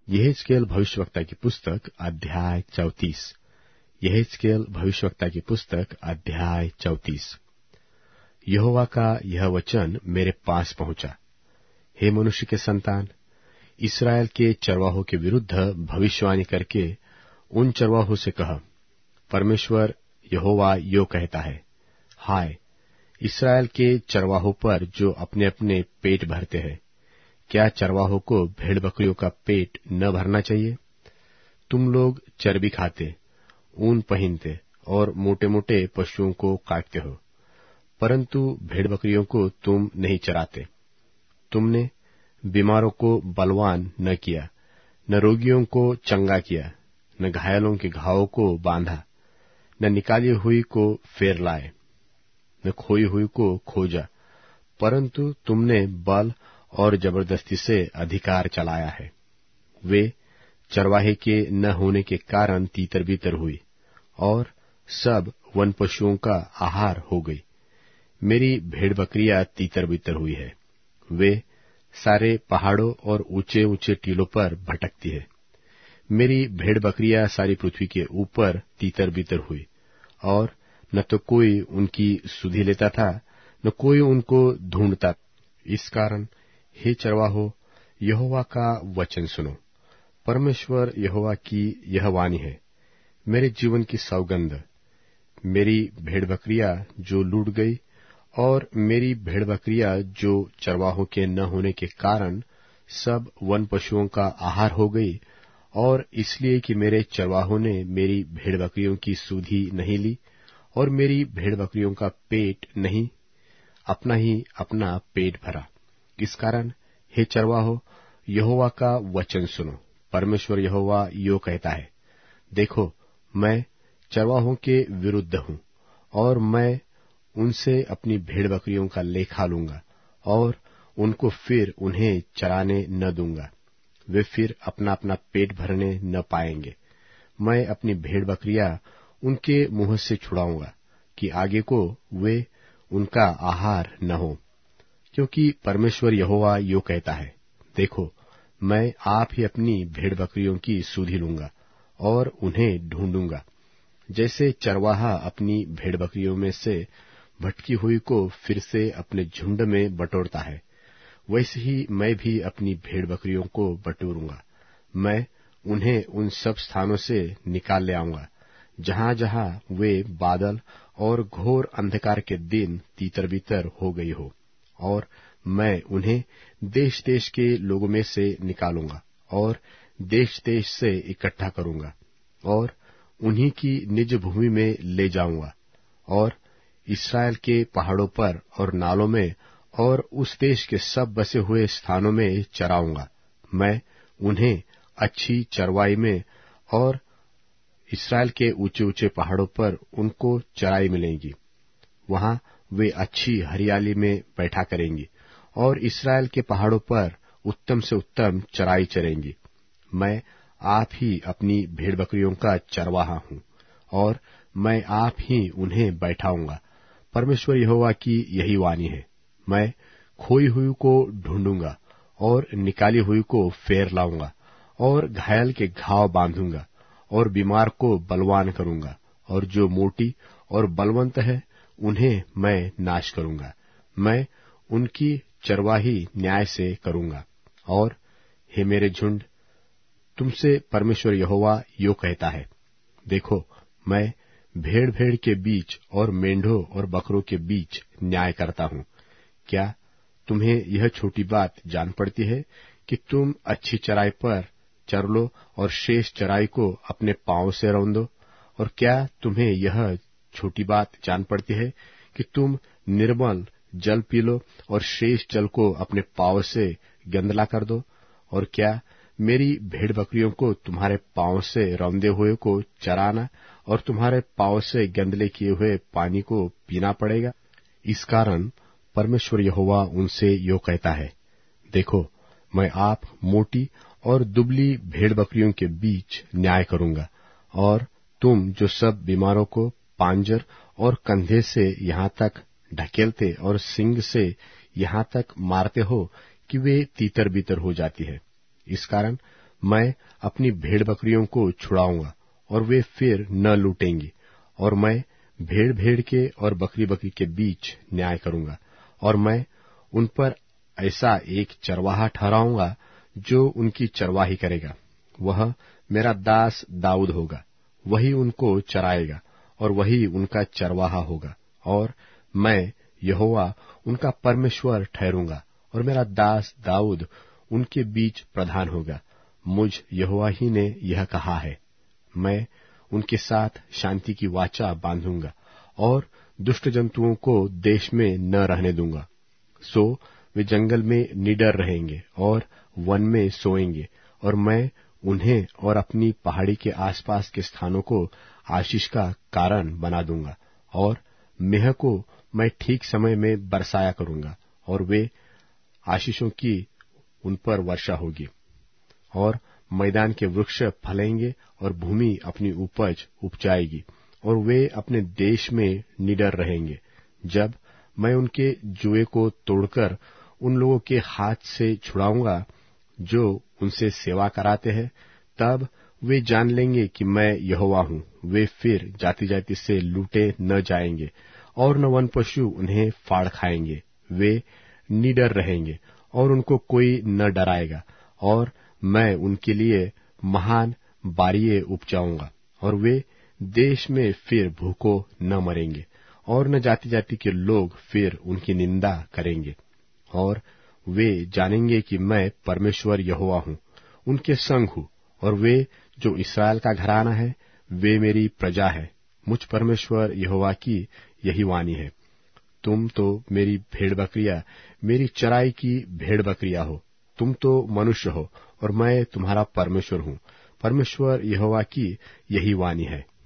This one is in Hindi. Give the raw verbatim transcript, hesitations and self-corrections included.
यहेजकेल भविष्यवक्ता की पुस्तक अध्याय चौतीस। यहेजकेल भविष्यवक्ता की पुस्तक अध्याय चौतीस। यहोवा का यह वचन मेरे पास पहुंचा, हे मनुष्य के संतान, इस्राएल के चरवाहों के विरुद्ध भविष्यवाणी करके उन चरवाहों से कह, परमेश्वर यहोवा यो कहता है, हाय इस्राएल के चरवाहों पर जो अपने अपने पेट भरते हैं, क्या चरवाहों को भेड़ बकरियों का पेट न भरना चाहिए? तुम लोग चर्बी खाते, ऊन पहनते और मोटे मोटे पशुओं को काटते हो, परंतु भेड़ बकरियों को तुम नहीं चराते। तुमने बीमारों को बलवान न किया, न रोगियों को चंगा किया, न घायलों के घावों को बांधा, न निकाली हुई को फेर लाए, न खोई हुई को खोजा, परंतु तुमने बल और जबरदस्ती से अधिकार चलाया है। वे चरवाहे के न होने के कारण तीतर बीतर हुई और सब वन पशुओं का आहार हो गई। मेरी भेड़ बकरियां तीतर बीतर हुई है, वे सारे पहाड़ों और ऊंचे ऊंचे टीलों पर भटकती है। मेरी भेड़ बकरियां सारी पृथ्वी के ऊपर तीतर बीतर हुई, और न तो कोई उनकी सुधि लेता था, न कोई उनको ढूंढता। इस कारण हे चरवाहो, यहोवा का वचन सुनो। परमेश्वर यहोवा की यह वाणी है, मेरे जीवन की सौगंध, मेरी भेड़ बकरियां जो लूट गई और मेरी भेड़ बकरियां जो चरवाहों के न होने के कारण सब वन पशुओं का आहार हो गई, और इसलिए कि मेरे चरवाहों ने मेरी भेड़ बकरियों की सुधि नहीं ली और मेरी भेड़ बकरियों का पेट नहीं, अपना ही अपना पेट भरा। इस कारण हे चरवाहो, यहोवा का वचन सुनो। परमेश्वर यहोवा यो कहता है, देखो मैं चरवाहों के विरुद्ध हूं, और मैं उनसे अपनी भेड़ बकरियों का लेखा लूंगा और उनको फिर उन्हें चराने न दूंगा। वे फिर अपना अपना पेट भरने न पाएंगे। मैं अपनी भेड़ बकरियां उनके मुंह से छुड़ाऊंगा कि आगे को वे उनका आहार न हो। क्योंकि परमेश्वर यहोवा यो कहता है, देखो मैं आप ही अपनी भेड़ बकरियों की सुधि लूंगा और उन्हें ढूंढूंगा। जैसे चरवाहा अपनी भेड़ बकरियों में से भटकी हुई को फिर से अपने झुंड में बटोरता है, वैसे ही मैं भी अपनी भेड़ बकरियों को बटोरूंगा। मैं उन्हें उन सब स्थानों से निकाल ले आऊंगा जहां जहां वे बादल और घोर अंधकार के दिन तीतर बीतर हो गई हो, और मैं उन्हें देश देश के लोगों में से निकालूंगा और देश देश से इकट्ठा करूंगा और उन्हीं की निज भूमि में ले जाऊंगा, और इस्राएल के पहाड़ों पर और नालों में और उस देश के सब बसे हुए स्थानों में चराऊंगा। मैं उन्हें अच्छी चरवाई में और इस्राएल के ऊंचे ऊंचे पहाड़ों पर उनको चराई मिलेगी। वहां वे अच्छी हरियाली में बैठा करेंगी और इस्राएल के पहाड़ों पर उत्तम से उत्तम चराई चरेंगी। मैं आप ही अपनी भेड़ बकरियों का चरवाहा हूं और मैं आप ही उन्हें बैठाऊंगा। परमेश्वर यहोवा की यही वाणी है, मैं खोई हुई को ढूंढूंगा और निकाली हुई को फेर लाऊंगा और घायल के घाव बांधूंगा और बीमार को बलवान करूंगा, और जो मोटी और बलवंत है उन्हें मैं नाश करूंगा। मैं उनकी चरवाही न्याय से करूंगा। और हे मेरे झुंड, तुमसे परमेश्वर यहोवा यो कहता है, देखो मैं भेड़ भेड़ के बीच और मेंढों और बकरों के बीच न्याय करता हूं। क्या तुम्हें यह छोटी बात जान पड़ती है कि तुम अच्छी चराई पर चर लो और शेष चराई को अपने पांव से रौंदो? और क्या तुम्हें यह छोटी बात जान पड़ती है कि तुम निर्मल जल पी लो और शेष जल को अपने पांव से गंदला कर दो? और क्या मेरी भेड़ बकरियों को तुम्हारे पांव से रौंदे हुए को चराना और तुम्हारे पांव से गंदले किए हुए पानी को पीना पड़ेगा? इस कारण परमेश्वर यहोवा उनसे यो कहता है, देखो मैं आप मोटी और दुबली भेड़ बकरियों के बीच न्याय करूंगा, और तुम जो सब बीमारों को पांजर और कंधे से यहाँ तक ढकेलते और सींग से यहाँ तक मारते हो कि वे तीतर बीतर हो जाती है, इस कारण मैं अपनी भेड़ बकरियों को छुड़ाऊंगा और वे फिर न लूटेंगी, और मैं भेड़ भेड़ के और बकरी बकरी के बीच न्याय करूंगा, और मैं उन पर ऐसा एक चरवाहा ठहराऊंगा जो उनकी चरवाही करेगा। वह मेरा दास दाऊद होगा, वही उनको चराएगा और वही उनका चरवाहा होगा, और मैं यहोवा उनका परमेश्वर ठहरूंगा, और मेरा दास दाऊद उनके बीच प्रधान होगा। मुझ यहोवा ही ने यह कहा है। मैं उनके साथ शांति की वाचा बांधूंगा और दुष्ट जंतुओं को देश में न रहने दूंगा। सो वे जंगल में निडर रहेंगे और वन में सोएंगे, और मैं उन्हें और अपनी पहाड़ी के आसपास के स्थानों को आशीष का कारण बना दूंगा, और मेह को मैं ठीक समय में बरसाया करूंगा, और वे आशीषों की उन पर वर्षा होगी। और मैदान के वृक्ष फलेंगे और भूमि अपनी उपज उपजाएगी, और वे अपने देश में निडर रहेंगे। जब मैं उनके जुए को तोड़कर उन लोगों के हाथ से छुड़ाऊंगा जो उनसे सेवा कराते हैं, तब वे जान लेंगे कि मैं यहोवा हूं। वे फिर जाति जाति से लूटे न जाएंगे, और न वन पशु उन्हें फाड़ खाएंगे। वे निडर रहेंगे और उनको कोई न डराएगा, और मैं उनके लिए महान बारिये उपजाऊंगा, और वे देश में फिर भूखों न मरेंगे, और न जाति जाति के लोग फिर उनकी निंदा करेंगे। और वे जानेंगे कि मैं परमेश्वर यहोवा हूं, उनके संग हूं, और वे जो इस्राएल का घराना है वे मेरी प्रजा है। मुझ परमेश्वर यहोवा की यही वाणी है। तुम तो मेरी भेड़ बकरियां, मेरी चराई की भेड़ बकरियां हो। तुम तो मनुष्य हो और मैं तुम्हारा परमेश्वर हूं। परमेश्वर यहोवा की यही वाणी है।